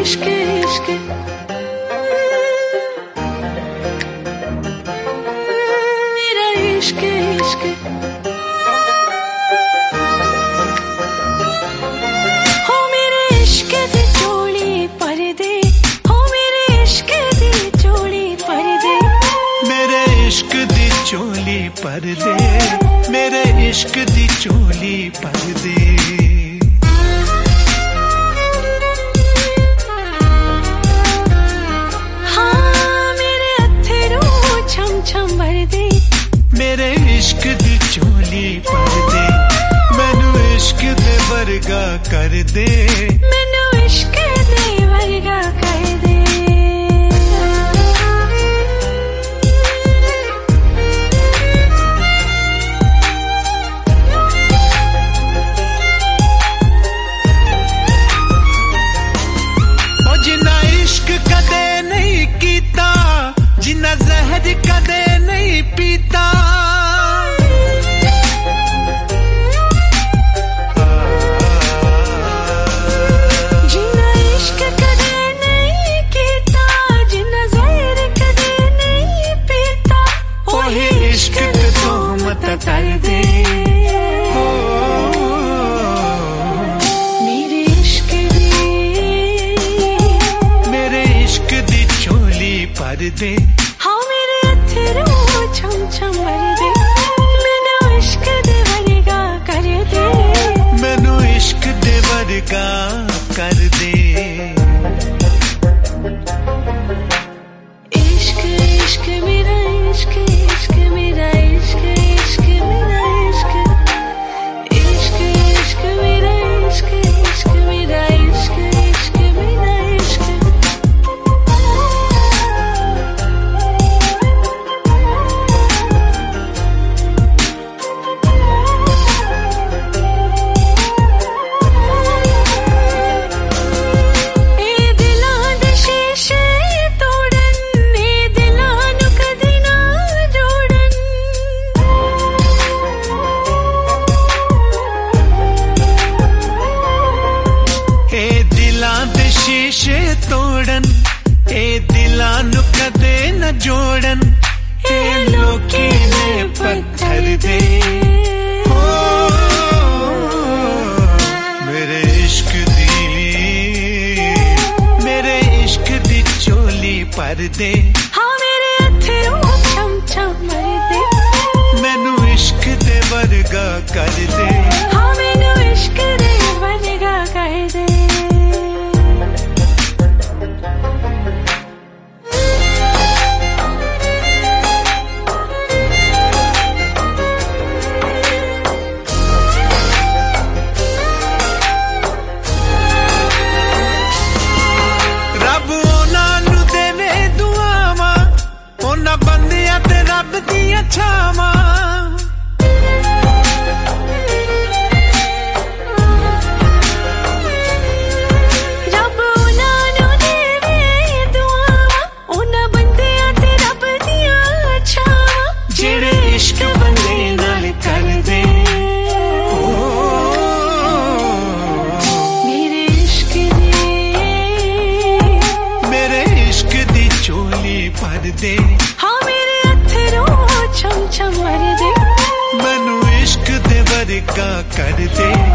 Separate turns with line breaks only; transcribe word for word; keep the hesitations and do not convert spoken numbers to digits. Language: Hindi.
इश्क इश्क मेरा इश्क इश्क हो मेरे इश्क दी चोली परदे हो मेरे इश्क दी चोली परदे
मेरे इश्क दी चोली परदे मेरे इश्क दी चोली परदे मेरे इश्क दी चोली परदे मैनू इश्क दे वर्गा कर दे
मैनू इश्क दे वर्गा कर दे
ओ जिन्ना इश्क कदे नहीं कीता जिन्ना जहर कदे नहीं पीता
जिन्ना इश्क कदे नहीं कीता जिन्ना जहर कदे नहीं पीता
ओही इश्क ते तोहमत कर दे
मेरे इश्क दी
मेरे इश्क दी चोली परदे
हाँ मेरे अथरू छम छम भर दे मैनू इश्क दे वर्गा कर दे
मैनू इश्क दे वर्गा कर दे
इश्क इश्क मेरा इश्क इश्क मेरा इश्क इश्क मेरा इश्क इश्क इश्क मेरा इश्क इश्क मेरा इश्क इश्क मेरा इश्क
शीशे तोड़न ए दिलां नू कदे न जोड़न ए लोकी ने पत्थर दे ओ मेरे इश्क दी मेरे इश्क दी चोली परदे
हाँ मेरे अथरू छम छम भर दे
मैनू इश्क दे वर्गा कर दे
हाँ मैनू इश्क दे वर्गा कर दे बंदियां ते रब दियां छावां रब उन्हां नू देवे दुआवां उन्हां बंदियां ते रब दियां छावां
जेड़े इश्क बंदे नाल कर दे
मेरे इश्क दी
मेरे इश्क दी चोली परदे
हाँ मेरे अथरू छम छम भर दे
मैनू इश्क दे वर्गा कर दे